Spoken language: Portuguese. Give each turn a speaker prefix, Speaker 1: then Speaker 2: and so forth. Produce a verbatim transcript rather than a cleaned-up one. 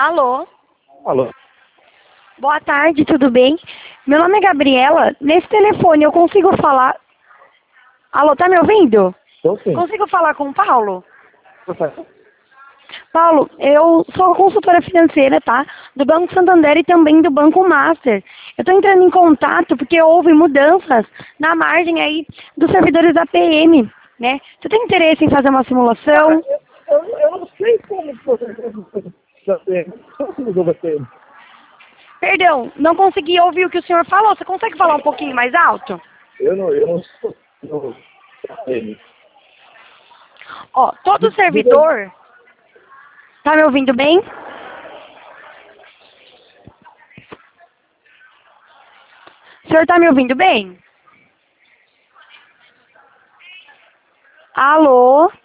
Speaker 1: Alô?
Speaker 2: Alô?
Speaker 1: Boa tarde, tudo bem? Meu nome é Gabriela. Nesse telefone eu consigo falar... Alô, tá me ouvindo?
Speaker 2: Estou sim.
Speaker 1: Consigo falar com o Paulo?
Speaker 2: Professor?
Speaker 1: Paulo, eu sou consultora financeira, tá? Do Banco Santander e também do Banco Master. Eu tô entrando em contato porque houve mudanças na margem aí dos servidores da P M, né? Você tem interesse em fazer uma
Speaker 2: Ah,
Speaker 1: simulação?
Speaker 2: eu, eu, eu não sei como que você já tem. Como que mudou você?
Speaker 1: Perdão, não consegui ouvir o que o senhor falou. Você consegue falar um pouquinho mais alto?
Speaker 2: Eu não, eu não sou. Eu, eu,
Speaker 1: Ó, todo
Speaker 2: diga,
Speaker 1: servidor... Tá me ouvindo bem? O senhor tá me ouvindo bem? Alô?